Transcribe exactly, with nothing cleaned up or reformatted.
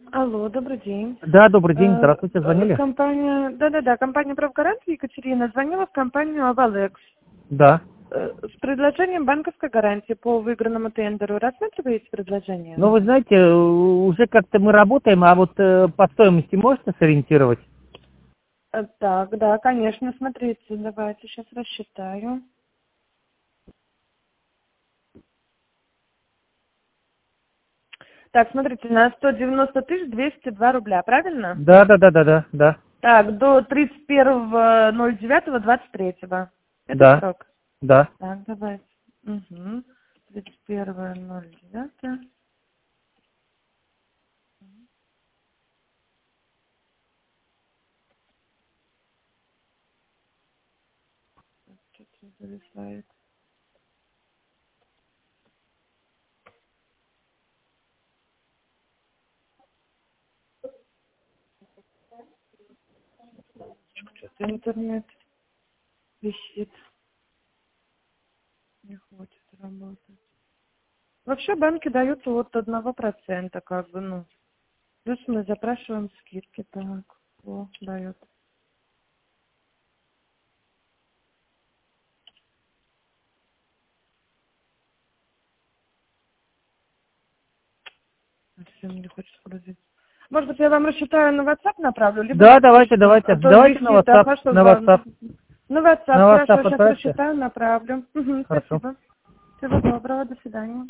Алло, добрый день. Да, добрый день, Э, здравствуйте, звонили? Компания, да-да-да, компания «Правгарант» Екатерина звонила в компанию «Авалекс» Да. э, с предложением банковской гарантии по выигранному тендеру. Рассматриваете предложение? Ну, вы знаете, э, уже как-то мы работаем, а вот э, по стоимости можете сориентировать? Э, Так, да, конечно, смотрите, давайте сейчас рассчитаю. Так, смотрите, на сто девяносто тысяч двести два рубля, правильно? Да, да, да, да, да, да, Так, до тридцать первого ноль девятого двадцать третьего. Это да, срок. да. Так, давайте. Угу. тридцать первого ноль девятого. Что-то зависает. Что-то интернет висит. Не хочет работать. Вообще банки дают от одного процента, как бы, ну. Плюс мы запрашиваем скидки. Так, о, дает. Совсем не хочет грузить. Может быть, я вам рассчитаю на WhatsApp направлю, либо Да, на давайте, почту. давайте, А то давайте на висит, WhatsApp, ага, чтобы на вам... WhatsApp, На WhatsApp, на WhatsApp хорошо, сейчас отправьте. рассчитаю, направлю. Угу, Хорошо. спасибо. Всего доброго, до свидания.